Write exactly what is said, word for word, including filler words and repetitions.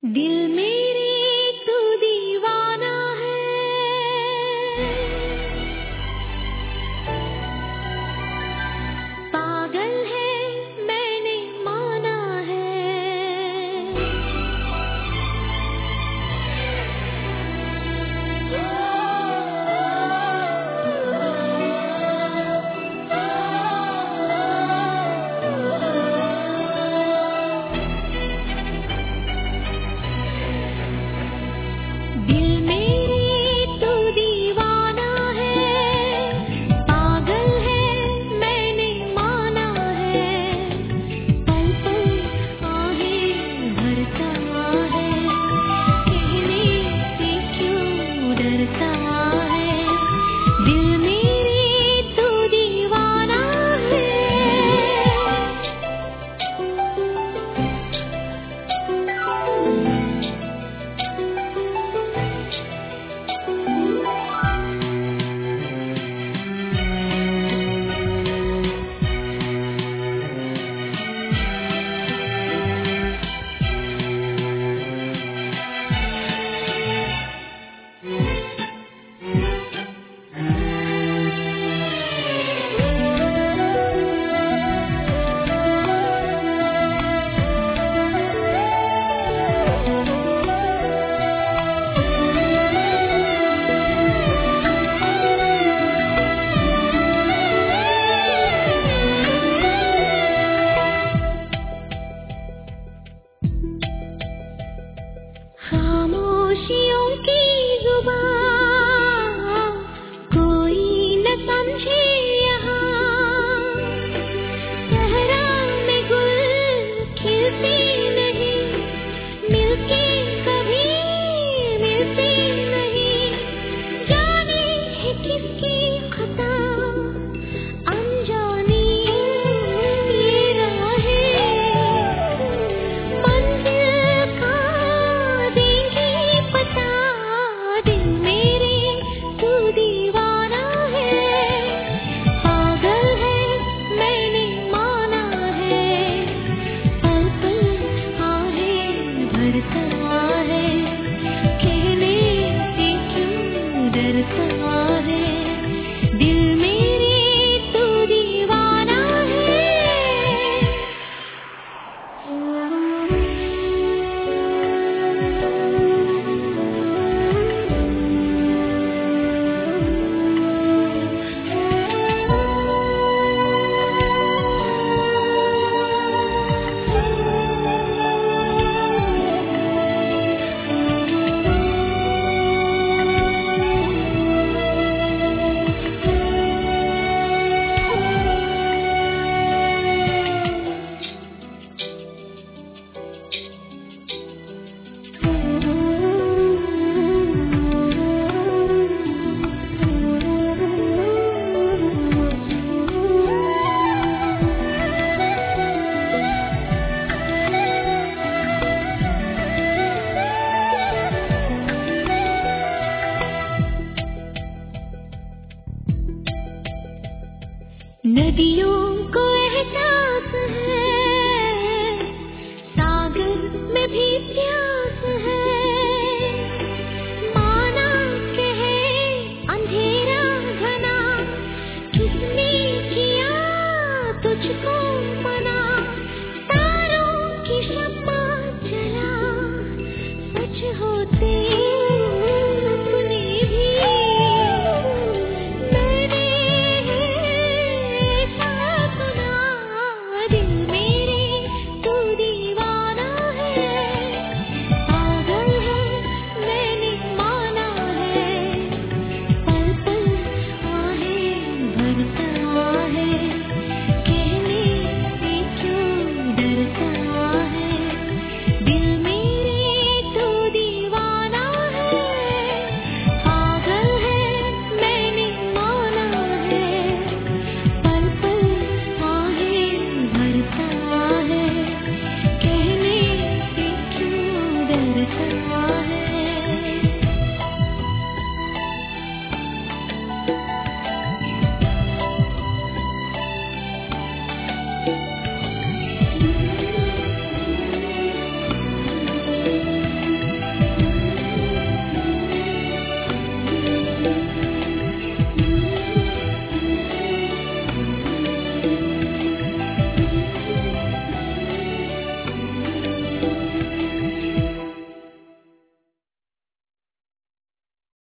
दिल मेरे तू दीवाना है, पागल है मैंने माना है। दिल मेरे तू दीवाना है, पागल है मैंने माना है। पल पल आहें भरता है, कहने से क्यों डरता है। दिल मेरे तू दीवाना है। खामोशियों की जुबान कोई न समझे यहाँ, सहरा में गुल खिलते नहीं, मिलके कभी मिलते नहीं। जाने है किसकी खता, अनजानी ये राहें, मंजिल का देंगी पता। दिल मेरे तू दीवाना है, पागल है मैंने माना है। पल पल आहें भरता है, कहने से क्यों डरता है। दिल मेरे तू दीवाना है। नदियों को एहसास है, सागर में भी प्यास है। माना कहे अंधेरा घना, किसने किया तुझको मना। तारों की शम्मा जला, सच होते सपने भी। मैंने ऐसा सुना, दिल मेरे तू दीवाना है, पागल है मैंने माना है। पल पल आहें भरता है, कहने से क्यों डरता है। दिल मेरे तू दीवाना है, पागल है मैंने माना है। पल पल आहें भरता है, कहने से क्यों डरता है।